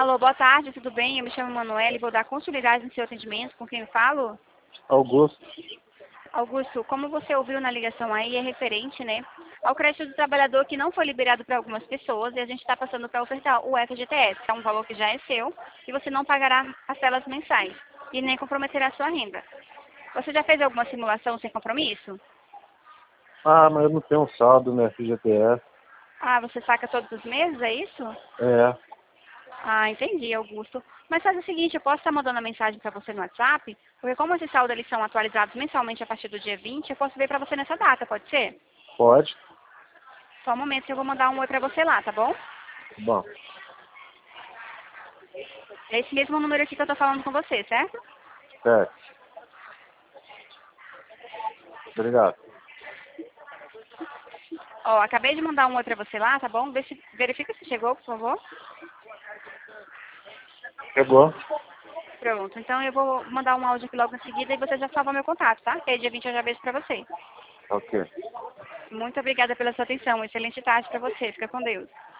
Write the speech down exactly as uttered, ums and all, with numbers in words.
Alô, boa tarde, tudo bem? Eu me chamo Manuela e vou dar continuidade no seu atendimento. Com quem eu falo? Augusto. Augusto, como você ouviu na ligação aí, é referente, né, ao crédito do trabalhador que não foi liberado para algumas pessoas e a gente está passando para ofertar o F G T S, que é um valor que já é seu e você não pagará parcelas mensais e nem comprometerá sua renda. Você já fez alguma simulação sem compromisso? Ah, mas eu não tenho um saldo no F G T S. Ah, você saca todos os meses, é isso? É, Ah, entendi, Augusto. Mas faz o seguinte, eu posso estar mandando a mensagem para você no WhatsApp, porque como esses saldos eles são atualizados mensalmente a partir do dia vinte, eu posso ver para você nessa data, pode ser? pode. Só um momento que eu vou mandar um oi para você lá, tá bom? Bom, É esse mesmo número aqui que eu tô falando com você, certo? certo. Obrigado. Ó, acabei de mandar um oi para você lá, tá bom? Vê se- verifica se chegou, por favor. Chegou? Pronto, então eu vou mandar um áudio aqui logo em seguida e você já salva meu contato, tá? Que aí dia vinte eu já vejo para você. Ok. Muito obrigada pela sua atenção. Excelente tarde para você. Fica com Deus.